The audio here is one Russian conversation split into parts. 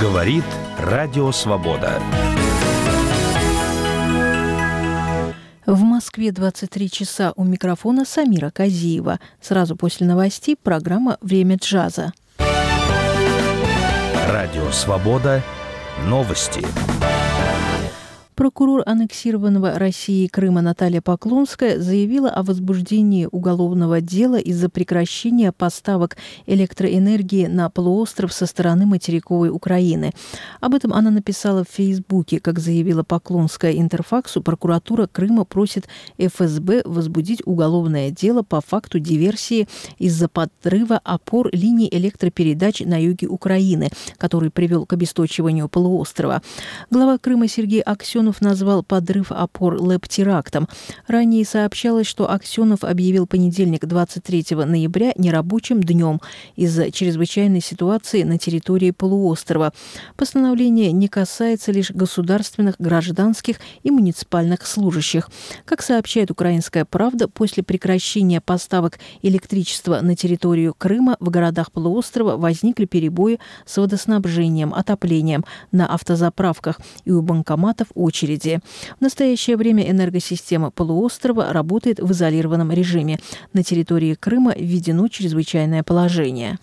Говорит Радио Свобода. В Москве 23 часа, у микрофона Самира Казиева. Сразу после новостей программа «Время джаза». Радио Свобода. Новости. Прокурор аннексированного Россией Крыма Наталья Поклонская заявила о возбуждении уголовного дела из-за прекращения поставок электроэнергии на полуостров со стороны материковой Украины. Об этом она написала в Фейсбуке. Как заявила Поклонская Интерфаксу, прокуратура Крыма просит ФСБ возбудить уголовное дело по факту диверсии из-за подрыва опор линий электропередач на юге Украины, который привел к обесточиванию полуострова. Глава Крыма Сергей Аксенов назвал подрыв опор ЛЭП-терактом. Ранее сообщалось, что Аксенов объявил понедельник 23 ноября нерабочим днем из-за чрезвычайной ситуации на территории полуострова. Постановление не касается лишь государственных, гражданских и муниципальных служащих. Как сообщает «Украинская правда», после прекращения поставок электричества на территорию Крыма в городах полуострова возникли перебои с водоснабжением, отоплением на автозаправках и у банкоматов очереди. В настоящее время энергосистема полуострова работает в изолированном режиме. На территории Крыма введено чрезвычайное положение.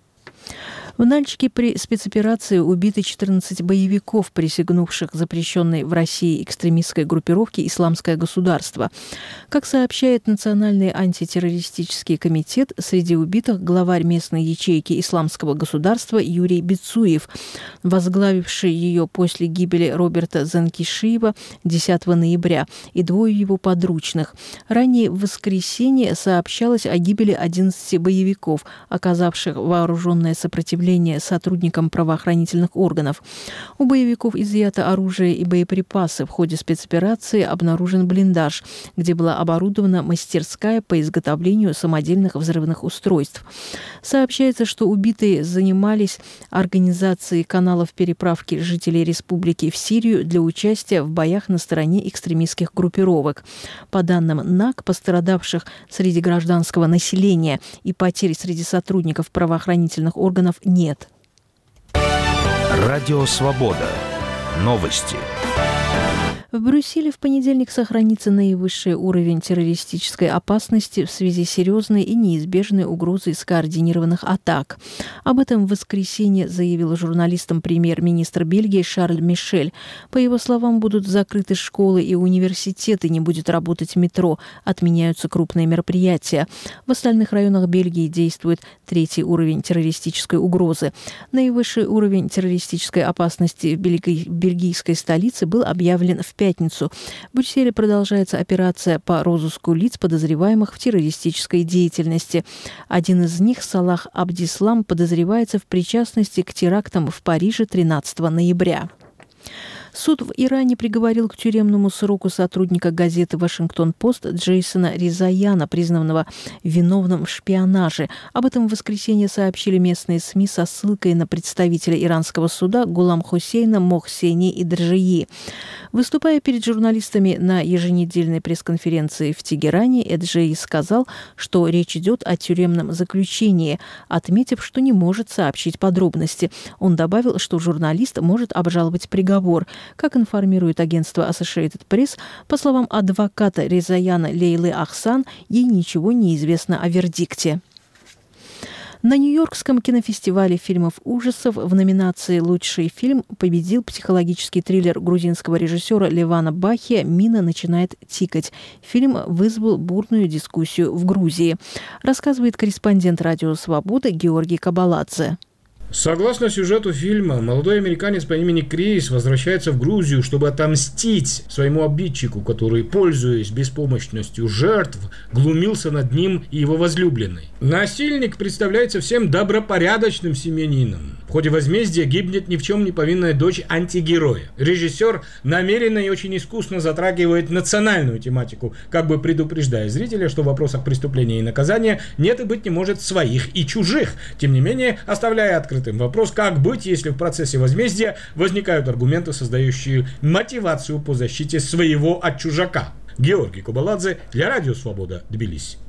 В Нальчике при спецоперации убиты 14 боевиков, присягнувших запрещенной в России экстремистской группировке «Исламское государство». Как сообщает Национальный антитеррористический комитет, среди убитых главарь местной ячейки «Исламского государства» Юрий Бицуев, возглавивший ее после гибели Роберта Занкишиева 10 ноября, и двое его подручных. Ранее в воскресенье сообщалось о гибели 11 боевиков, оказавших вооруженное сопротивление сотрудникам правоохранительных органов. У боевиков изъято оружие и боеприпасы. В ходе спецоперации обнаружен блиндаж, где была оборудована мастерская по изготовлению самодельных взрывных устройств. Сообщается, что убитые занимались организацией каналов переправки жителей республики в Сирию для участия в боях на стороне экстремистских группировок. По данным НАК, пострадавших среди гражданского населения и потерь среди сотрудников правоохранительных органов нет. Радио Свобода. Новости. В Брюсселе в понедельник сохранится наивысший уровень террористической опасности в связи с серьезной и неизбежной угрозой скоординированных атак. Об этом в воскресенье заявил журналистам премьер-министр Бельгии Шарль Мишель. По его словам, будут закрыты школы и университеты, не будет работать метро, отменяются крупные мероприятия. В остальных районах Бельгии действует третий уровень террористической угрозы. Наивысший уровень террористической опасности в бельгийской столице был объявлен в пятницу. В Брюсселе продолжается операция по розыску лиц, подозреваемых в террористической деятельности. Один из них, Салах Абдислам, подозревается в причастности к терактам в Париже 13 ноября. Суд в Иране приговорил к тюремному сроку сотрудника газеты «Вашингтон-Пост» Джейсона Резаяна, признанного виновным в шпионаже. Об этом в воскресенье сообщили местные СМИ со ссылкой на представителя иранского суда Гулам Хусейна Мохсени Идржии. Выступая перед журналистами на еженедельной пресс-конференции в Тегеране, Эджей сказал, что речь идет о тюремном заключении, отметив, что не может сообщить подробности. Он добавил, что журналист может обжаловать приговор. Как информирует агентство Associated Press, по словам адвоката Резаяна Лейлы Ахсан, ей ничего не известно о вердикте. На Нью-Йоркском кинофестивале фильмов ужасов в номинации «Лучший фильм» победил психологический триллер грузинского режиссера Левана Бахия «Мина начинает тикать». Фильм вызвал бурную дискуссию в Грузии. Рассказывает корреспондент «Радио Свобода» Георгий Кабаладзе. Согласно сюжету фильма, молодой американец по имени Крис возвращается в Грузию, чтобы отомстить своему обидчику, который, пользуясь беспомощностью жертв, глумился над ним и его возлюбленной. Насильник представляется всем добропорядочным семьянином. В ходе возмездия гибнет ни в чем не повинная дочь антигероя. Режиссер намеренно и очень искусно затрагивает национальную тематику, как бы предупреждая зрителя, что в вопросах преступления и наказания нет и быть не может своих и чужих. Тем не менее, оставляя открытым вопрос, как быть, если в процессе возмездия возникают аргументы, создающие мотивацию по защите своего от чужака. Георгий Кабаладзе для Радио Свобода, Тбилиси.